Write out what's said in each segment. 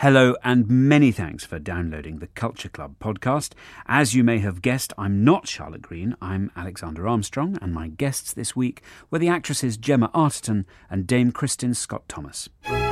Hello and many thanks for downloading the Culture Club podcast. As you may have guessed, I'm not Charlotte Green, I'm Alexander Armstrong, and my guests this week were the actresses Gemma Arterton and Dame Kristin Scott Thomas.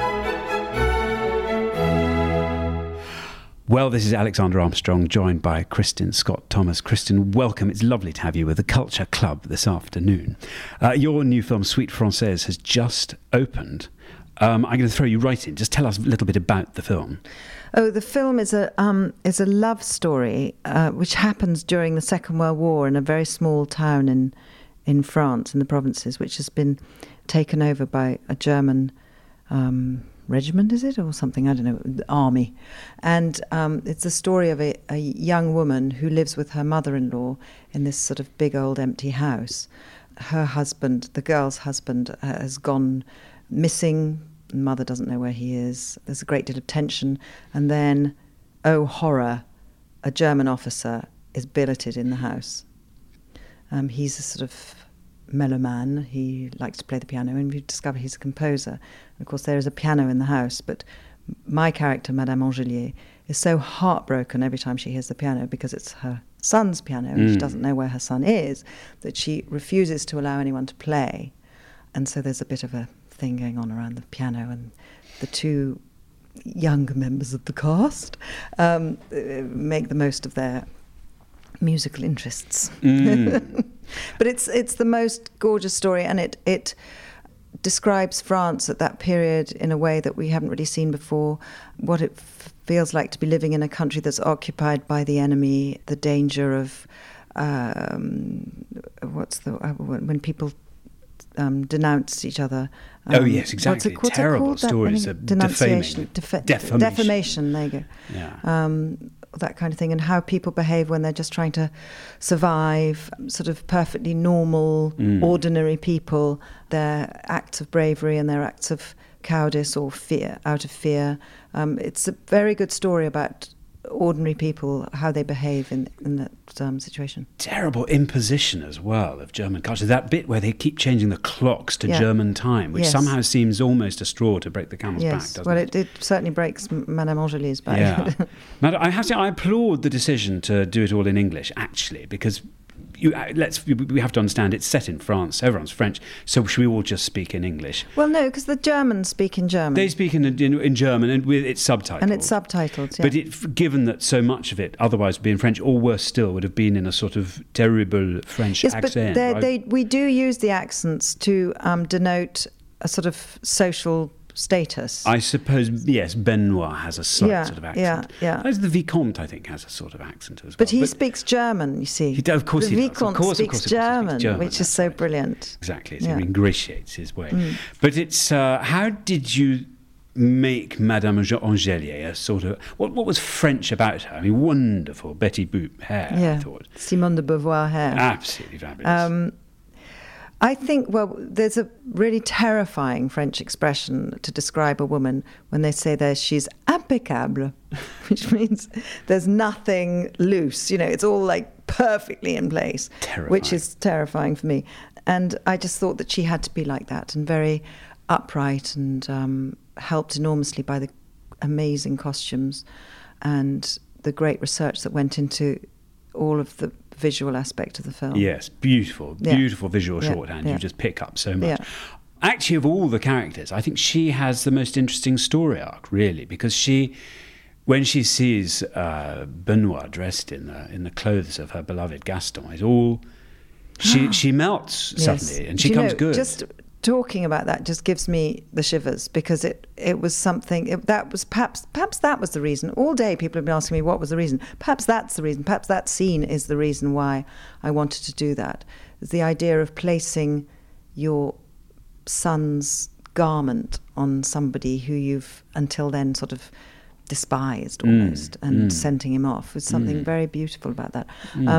Well, this is Alexander Armstrong, joined by Kristin Scott Thomas. Kristin, welcome. It's lovely to have you with the Culture Club this afternoon. Your new film, Suite Française, has just opened. I'm going to throw you right in. Just tell us a little bit about the film. Oh, the film is a love story which happens during the Second World War in a very small town in France, in the provinces, which has been taken over by a German regiment, is it, or something? I don't know, the army. And it's a story of a young woman who lives with her mother-in-law in this sort of big old empty house. Her husband, the girl's husband, has gone missing. Mother doesn't know where he is. There's a great deal of tension. And then, oh horror, a German officer is billeted in the house. He's a sort of meloman. He likes to play the piano, and we discover he's a composer. And of course, there is a piano in the house, but my character, Madame Angelier, is so heartbroken every time she hears the piano, because it's her son's piano, and she doesn't know where her son is, that she refuses to allow anyone to play. And so there's a bit of a thing going on around the piano, and the two younger members of the cast make the most of their musical interests. But it's the most gorgeous story, and it describes France at that period in a way that we haven't really seen before, what it feels like to be living in a country that's occupied by the enemy, the danger of when people denounce each other. Oh yes, exactly. Terrible stories of denunciation, defamation. There you go. Yeah. That kind of thing, and how people behave when they're just trying to survive. Sort of perfectly normal, ordinary people. Their acts of bravery and their acts of cowardice or fear, out of fear. It's a very good story about ordinary people, how they behave in that situation. Terrible imposition as well of German culture. That bit where they keep changing the clocks to German time, which somehow seems almost a straw to break the camel's back, doesn't it? Well, it certainly breaks Madame Angelier's back. Yeah. Madame, I have to say, I applaud the decision to do it all in English, actually, because we have to understand it's set in France. Everyone's French, so should we all just speak in English? Well, no, because the Germans speak in German. They speak in German, and with it's subtitled. And it's subtitled, yeah. But given that so much of it otherwise would be in French, or worse still, would have been in a sort of terrible French accent. But we do use the accents to denote a sort of social status. I suppose, yes, Benoit has a slight sort of accent. Yeah. As the Vicomte, I think, has a sort of accent as well. But he speaks German, you see. Of course he does. The Vicomte speaks German, which is so brilliant. Exactly, it ingratiates his way. But it's, how did you make Madame Angelier a sort of, what was French about her? I mean, wonderful Betty Boop hair, I thought. Simone de Beauvoir hair. Absolutely fabulous. I think, there's a really terrifying French expression to describe a woman when they say she's impeccable, which means there's nothing loose. You know, it's all like perfectly in place, which is terrifying for me. And I just thought that she had to be like that, and very upright, and helped enormously by the amazing costumes and the great research that went into all of the visual aspect of the film. Yes, beautiful visual shorthand. You just pick up so much. Actually, of all the characters, I think she has the most interesting story arc, really, because when she sees Benoit dressed in the clothes of her beloved Gaston, it all she melts suddenly, and she comes good. Just talking about that just gives me the shivers, because it was something that was perhaps that was the reason. All day people have been asking me what was the reason. Perhaps that's the reason. Perhaps that scene is the reason why I wanted to do that. It's the idea of placing your son's garment on somebody who you've until then sort of despised almost, and sending him off. There's something very beautiful about that.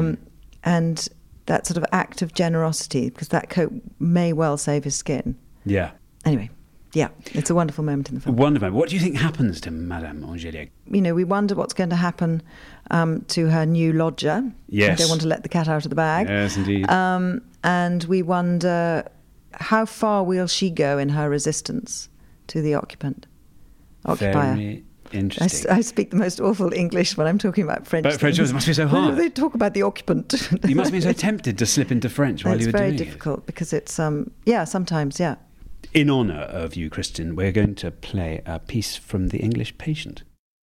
And that sort of act of generosity, because that coat may well save his skin. Yeah. Anyway, it's a wonderful moment in the film. Wonderful. What do you think happens to Madame Angelier? You know, we wonder what's going to happen to her new lodger. Yes. They don't want to let the cat out of the bag. Yes, indeed. And we wonder how far will she go in her resistance to the occupier. Interesting. I speak the most awful English when I'm talking about French. But French must be so hard. They talk about the occupant. You must be so tempted to slip into French while you were doing it. It's very difficult because it's, sometimes. In honour of you, Kristin, we're going to play a piece from The English Patient.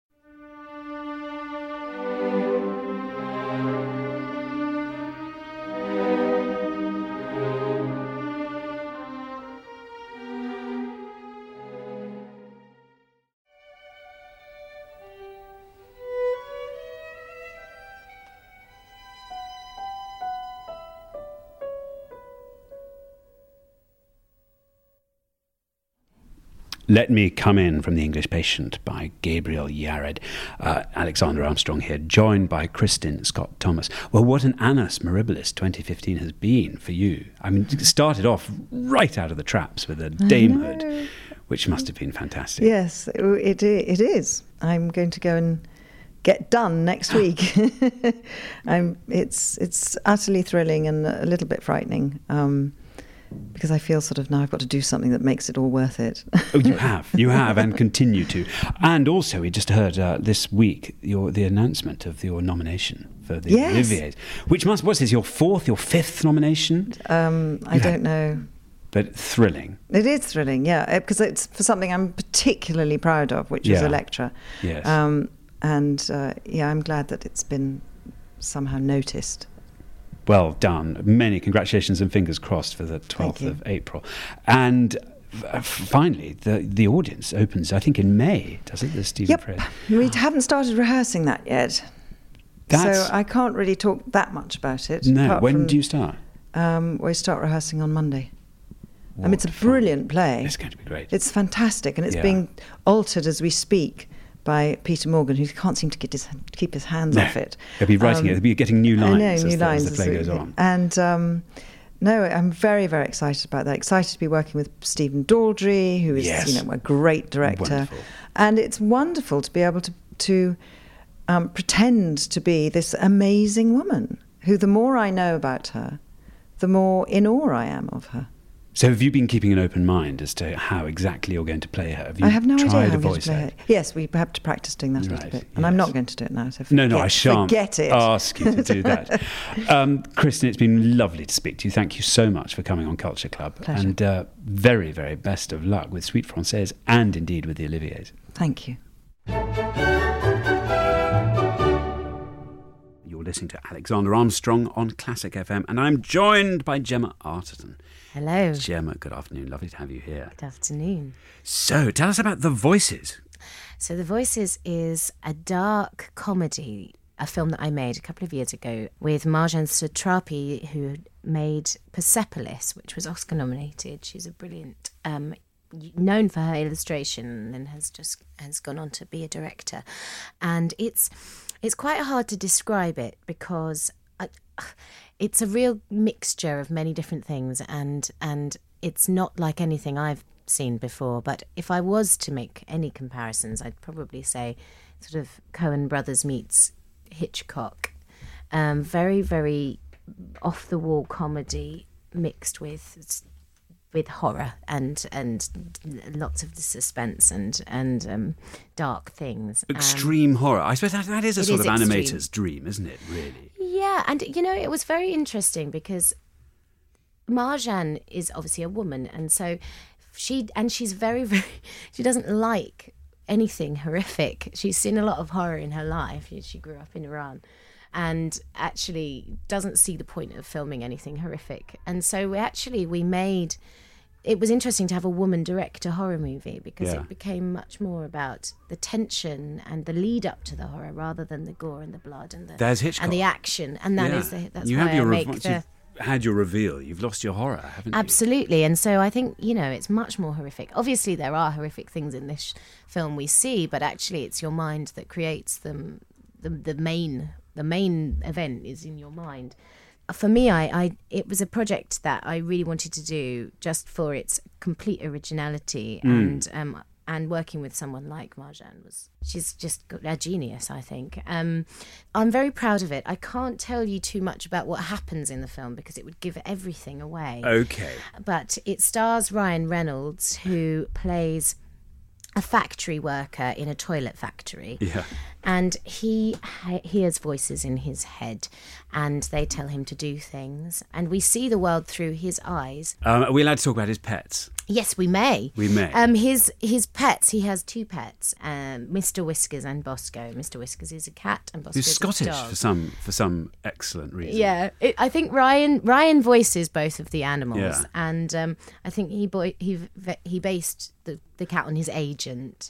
Let Me Come In from The English Patient by Gabriel Yared. Alexander Armstrong here, joined by Kristin Scott Thomas. Well, what an annus mirabilis 2015 has been for you. I mean, it started off right out of the traps with a damehood, which must have been fantastic. Yes, it is. I'm going to go and get done next week. It's utterly thrilling and a little bit frightening. Because I feel sort of now I've got to do something that makes it all worth it. Oh, you have, and continue to. And also, we just heard this week the announcement of your nomination for the Olivier's, which what's this, your fifth nomination? I don't know. But thrilling. It is thrilling, yeah, because it's for something I'm particularly proud of, which is Elektra. Yes. I'm glad that it's been somehow noticed. Well done. Many congratulations and fingers crossed for the 12th of April. And finally, the audience opens, I think, in May, does it? The Stephen Frears. We haven't started rehearsing that yet. So I can't really talk that much about it. No, when do you start? We start rehearsing on Monday. It's a brilliant play. It's going to be great. It's fantastic, and it's being altered as we speak by Peter Morgan, who can't seem to keep his hands off it. He'll be writing it. He'll be getting new lines, as the play goes on. And I'm very, very excited about that. Excited to be working with Stephen Daldry, who is a great director. Wonderful. And it's wonderful to be able to pretend to be this amazing woman, who the more I know about her, the more in awe I am of her. So have you been keeping an open mind as to how exactly you're going to play her? I have no idea how I'm going to play her. Yes, we have to practice doing that a little bit. And I'm not going to do it now. So no, I shan't forget it. Ask you to do that. Kristin, it's been lovely to speak to you. Thank you so much for coming on Culture Club. Pleasure. And very, very best of luck with Suite Française and indeed with the Olivier's. Thank you. You're listening to Alexander Armstrong on Classic FM, and I'm joined by Gemma Arterton. Hello. Gemma, good afternoon. Lovely to have you here. Good afternoon. So, tell us about The Voices. So, The Voices is a dark comedy, a film that I made a couple of years ago with Marjane Satrapi, who made Persepolis, which was Oscar nominated. She's a brilliant, known for her illustration, and has gone on to be a director. And it's quite hard to describe it because it's a real mixture of many different things, and it's not like anything I've seen before. But if I was to make any comparisons, I'd probably say sort of Coen Brothers meets Hitchcock. Very, very off-the-wall comedy mixed with horror and lots of the suspense and dark things. Extreme horror. I suppose that is a sort of animator's dream, isn't it, really? Yeah, and, it was very interesting because Marjane is obviously a woman, and so she's very, very... She doesn't like anything horrific. She's seen a lot of horror in her life. She grew up in Iran. And actually doesn't see the point of filming anything horrific. And so we made... It was interesting to have a woman direct a horror movie because it became much more about the tension and the lead up to the horror rather than the gore and the blood and the action. And that's why You've had your reveal. You've lost your horror, haven't you? Absolutely. And so I think, it's much more horrific. Obviously, there are horrific things in this film we see, but actually it's your mind that creates them. The main event is in your mind. For me, it was a project that I really wanted to do just for its complete originality and working with someone like Marjane she's just a genius, I think. I'm very proud of it. I can't tell you too much about what happens in the film because it would give everything away. Okay. But it stars Ryan Reynolds, who plays a factory worker in a toilet factory. Yeah. And he hears voices in his head, and they tell him to do things. And we see the world through his eyes. Are we allowed to talk about his pets? Yes, we may. We may. His pets, he has 2 pets, Mr. Whiskers and Bosco. Mr. Whiskers is a cat and Bosco is a Scottish dog. for some excellent reason. Yeah, I think Ryan voices both of the animals, Yeah. and I think he based the cat on his agent.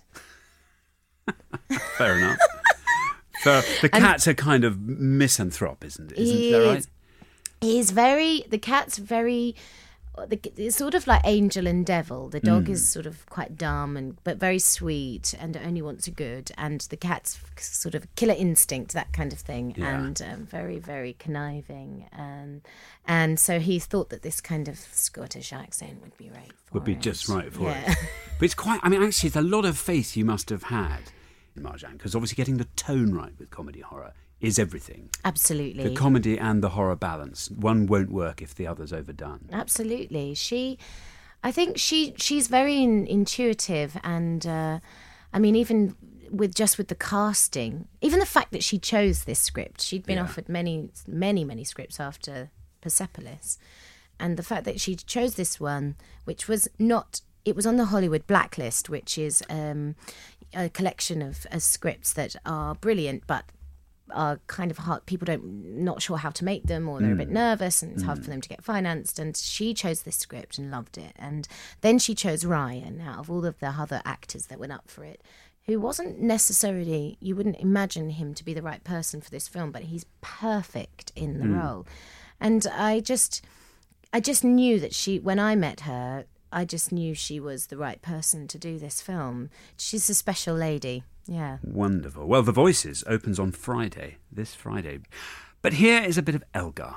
Fair enough. So the cat's a kind of misanthrope, isn't that right? The cat's very, it's sort of like angel and devil. The dog is sort of quite dumb but very sweet and only wants a good, and the cat's sort of killer instinct, that kind of thing, and very, very conniving, and so he thought that this kind of Scottish accent would be right for Would be it. just right for it. But it's quite, I mean, actually, it's a lot of faith you must have had in Marjane, because obviously getting the tone right with comedy horror is everything. Absolutely. The comedy and the horror balance. One won't work if the other's overdone. Absolutely. I think she's very intuitive, and I mean, even with the casting, even the fact that she chose this script, she'd been offered many scripts after Persepolis, and the fact that she chose this one, which was not, it was on the Hollywood blacklist, which is a collection of scripts that are brilliant, but are kind of hard. People not sure how to make them, or they're a bit nervous, and it's hard for them to get financed. And she chose this script and loved it. And then she chose Ryan out of all of the other actors that went up for it, who wasn't necessarily, you wouldn't imagine him to be the right person for this film, but he's perfect in the role. And I just knew that when I met her, I just knew she was the right person to do this film. She's a special lady. Yeah. Wonderful. Well, The Voices opens on this Friday. But here is a bit of Elgar.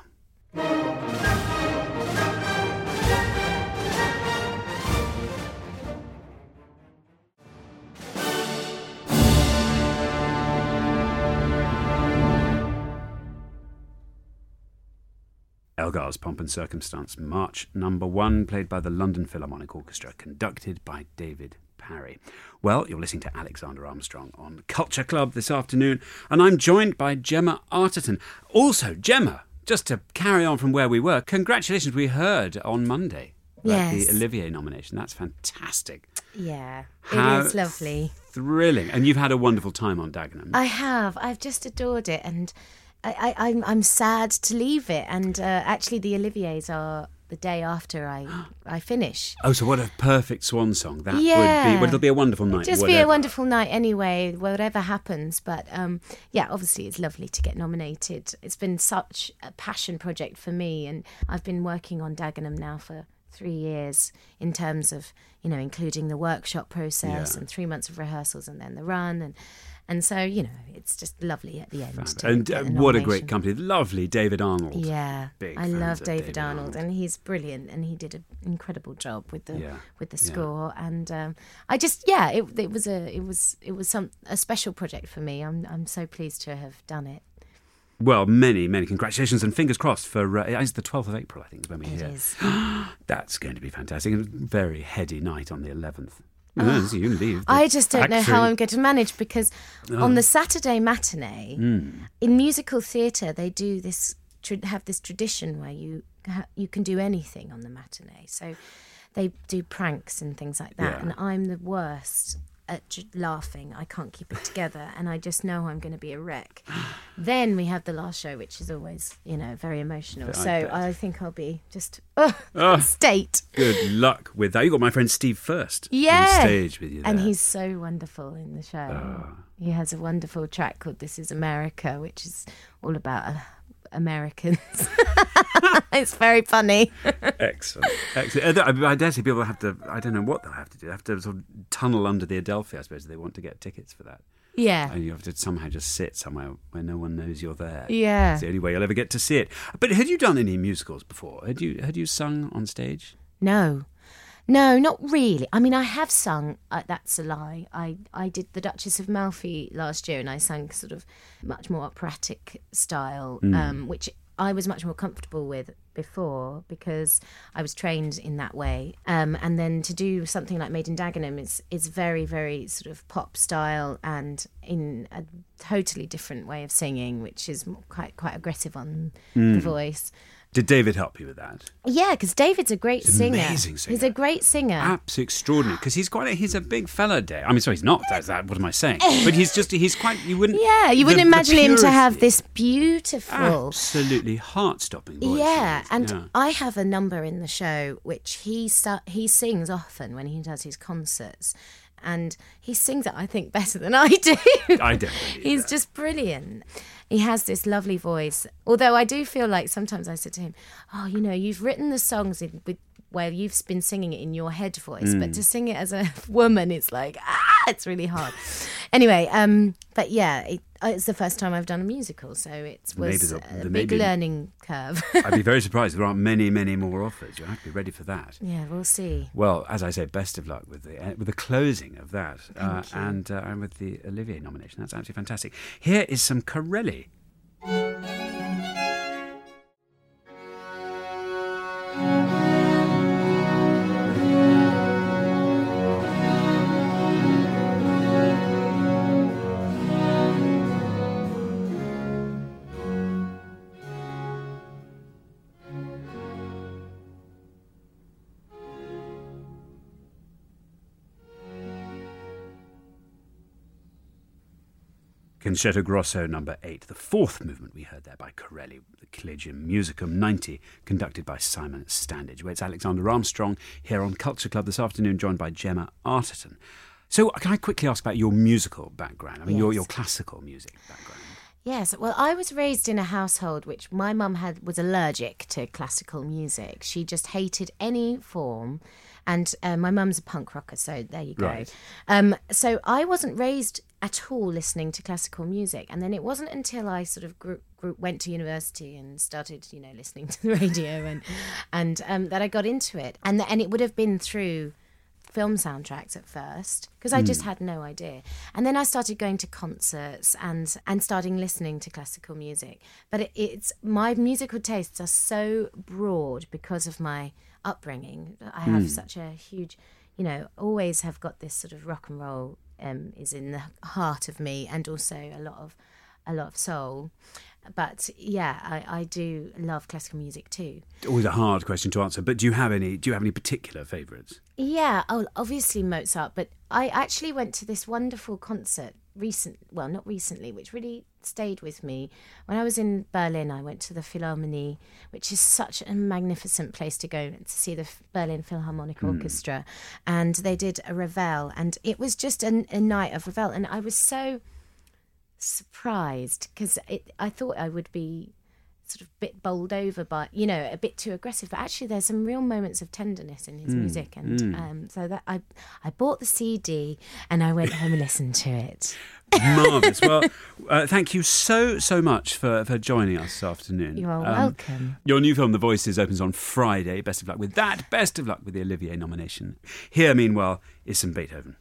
Elgar's Pomp and Circumstance, March number 1, played by the London Philharmonic Orchestra, conducted by David Parry. Well, you're listening to Alexander Armstrong on Culture Club this afternoon, and I'm joined by Gemma Arterton. Also, Gemma, just to carry on from where we were, congratulations, we heard on Monday about the Olivier nomination. That's fantastic. Yeah, it is lovely. Thrilling. And you've had a wonderful time on Dagenham. I have. I've just adored it, and I'm sad to leave it. And actually, the Oliviers are the day after I finish. Oh, so what a perfect swan song that would be. Well, it'll be a wonderful night. Just be a wonderful night anyway, whatever happens. But obviously it's lovely to get nominated. It's been such a passion project for me, and I've been working on Dagenham now for 3 years in terms of, including the workshop process and 3 months of rehearsals and then the run. And so, it's just lovely at the end. And what a great company. Lovely David Arnold. Yeah, I love David Arnold, and he's brilliant, and he did an incredible job with the score. And I just, it was a special project for me. I'm so pleased to have done it. Well, many, many congratulations, and fingers crossed for it's the 12th of April, I think, is when we hear. It is. That's going to be fantastic. A very heady night on the 11th. You leave. I just don't know how I'm going to manage, because on the Saturday matinee, in musical theatre, they do this have this tradition where you can do anything on the matinee. So they do pranks and things like that, and I'm the worst at laughing. I can't keep it together, and I just know I'm going to be a wreck. Then we have the last show, which is always, very emotional. So I think I'll be just state. Good luck with that. You got my friend Steve First on stage with you there. And he's so wonderful in the show. He has a wonderful track called This Is America, which is all about Americans. It's very funny. Excellent. I dare say people have to, I don't know what they'll have to do. They have to sort of tunnel under the Adelphi, I suppose, if they want to get tickets for that. Yeah. And you have to somehow just sit somewhere where no one knows you're there. Yeah. It's the only way you'll ever get to see it. But had you done any musicals before? Had you sung on stage? No, not really. I mean, I have sung, that's a lie. I did The Duchess of Malfi last year, and I sang sort of much more operatic style, which I was much more comfortable with before because I was trained in that way. And then to do something like Made in Dagenham is very, very sort of pop style and in a totally different way of singing, which is quite aggressive on the voice. Did David help you with that? Yeah, because David's a great singer. Amazing singer. He's a great singer. Absolutely extraordinary. Because he's a big fella, Dave. I mean, sorry, he's not. What am I saying? But he's quite. You wouldn't. Yeah, you wouldn't imagine him to have this beautiful, absolutely heart-stopping voice. Yeah, and I have a number in the show which he sings often when he does his concerts. And he sings it, I think, better than I do. I definitely do. He's just brilliant. He has this lovely voice. Although I do feel like sometimes I said to him, you've written the songs where you've been singing it in your head voice, but to sing it as a woman, it's like, it's really hard. Anyway, but yeah, it's the first time I've done a musical, so it was a big learning curve. I'd be very surprised. There aren't many, many more offers. You'll have to be ready for that. Yeah, we'll see. Well, as I say, best of luck with the closing of that Thank you. and with the Olivier nomination. That's absolutely fantastic. Here is some Corelli. Concerto Grosso number 8, the fourth movement we heard there by Corelli, the Collegium Musicum 90, conducted by Simon Standage. It's Alexander Armstrong here on Culture Club this afternoon, joined by Gemma Arterton. So can I quickly ask about your musical background? I mean, your classical music background. Yes, well, I was raised in a household which my mum was allergic to classical music. She just hated any form. And my mum's a punk rocker, so there you go. Right. So I wasn't raised at all listening to classical music. And then it wasn't until I sort of went to university and started, listening to the radio and that I got into it. And it would have been through film soundtracks at first because I just had no idea. And then I started going to concerts and starting listening to classical music. But it's my musical tastes are so broad because of my upbringing. I have such a huge, always have got this sort of rock and roll is in the heart of me, and also a lot of soul. But yeah, I do love classical music too. Always a hard question to answer, but do you have any particular favourites? Yeah, obviously Mozart, but I actually went to this wonderful concert not recently, which really stayed with me. When I was in Berlin, I went to the Philharmonie, which is such a magnificent place to go to see the Berlin Philharmonic Orchestra. And they did a Ravel, and it was just a night of Ravel. And I was so surprised because I thought I would be sort of a bit bowled over by, a bit too aggressive, but actually there's some real moments of tenderness in his music, and so that I bought the CD and I went home and listened to it. Marvellous. Well, thank you so much for joining us this afternoon. You are welcome. Your new film, The Voices, opens on Friday. Best of luck with that. Best of luck with the Olivier nomination. Here, meanwhile, is some Beethoven.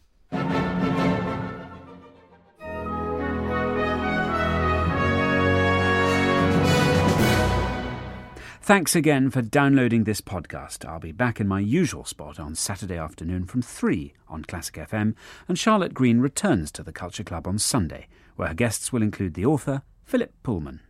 Thanks again for downloading this podcast. I'll be back in my usual spot on Saturday afternoon from 3 on Classic FM, and Charlotte Green returns to the Culture Club on Sunday, where her guests will include the author Philip Pullman.